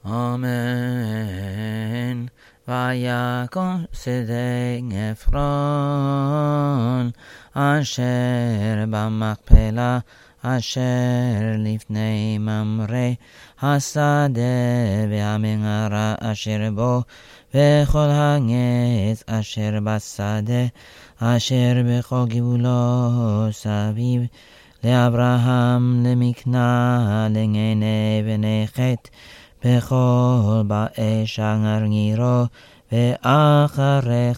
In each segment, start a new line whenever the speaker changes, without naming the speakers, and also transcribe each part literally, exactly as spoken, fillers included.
אמן. ויקום שדה עפרון אשר במקפלה אשר לפני ממרא השדה והמנהרה אשר בו וכל העץ אשר בשדה אשר בכל גבולו סביב לאברהם למקנה לעיני בני חת בכל באי שער נירו ואחרי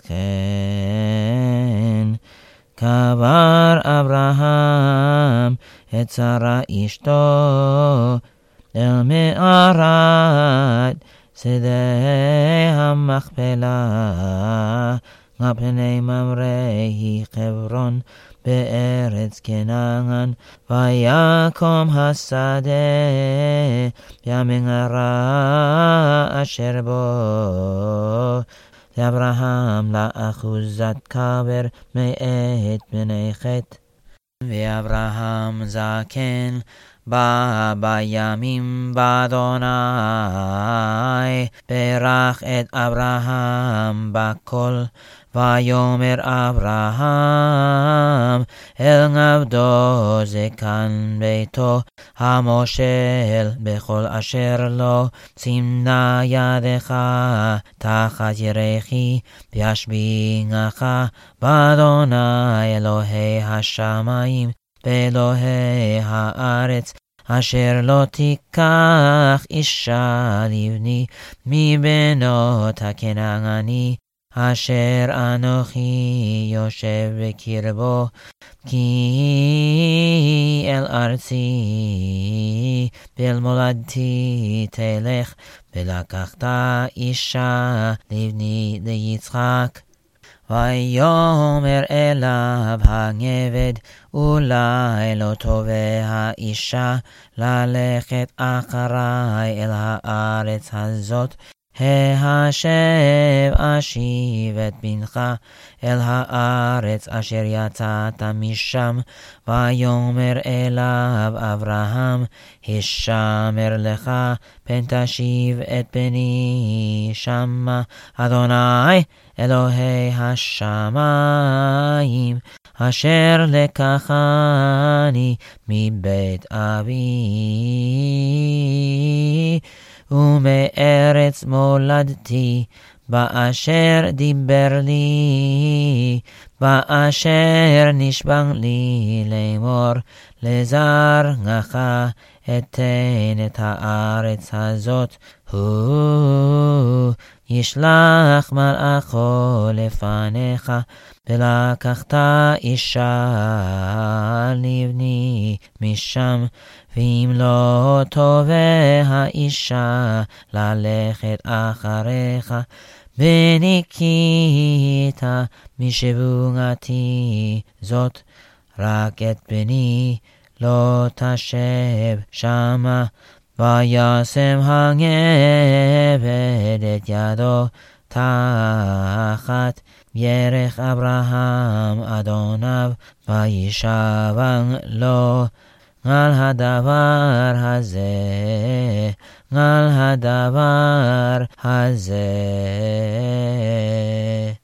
כן קבר אברהם את שרה אשתו אל מערת שדה המקפלה על פני ממרא היא חברון בארץ כנען. ויקום השדה והמנהרה אשר בו לאברהם לאחוזת קבר מאת בני חת. ואברהם זקן בא בימים באדוני ברך את אברהם בקול. ויאמר אברהם אל עבדו זקן ביתו המושל בכל אשר לו שים נא ידך תחת ירכי וישבינך באדוני אלוהי השמיים ואלוהי הארץ אשר לא תיקח אישה לבני מבנות הכנעני אשר אנוכי יושב בקרבו כי אל ארצי ואל מולדתי תלך ולקחת אישה לבני ליצחק. ויאמר אליו העבד אולי לא תובע האישה ללכת אחרי אל הארץ הזאת ההשב אשיב את בנך אל הארץ אשר יצאת משם. ויאמר אליו אברהם השמר לך פן תשיב את בני שמה אדוני אלוהי השמיים אשר לקחני מבית אבי ומארץ מולדתי באשר דיבר לי באשר נשבע לי לאמור לזרעך אתן את הארץ הזאת הוא ישלח מלאכו לפניך ולקחת אישה לבני משם. ואם לא תובע האישה ללכת אחריך וניקית משבועתי זאת רק את בני לא תשב שמה. וישם העבד את ידו תחת ירך אברהם אדוניו וישבע לו על הדבר הזה על הדבר הזה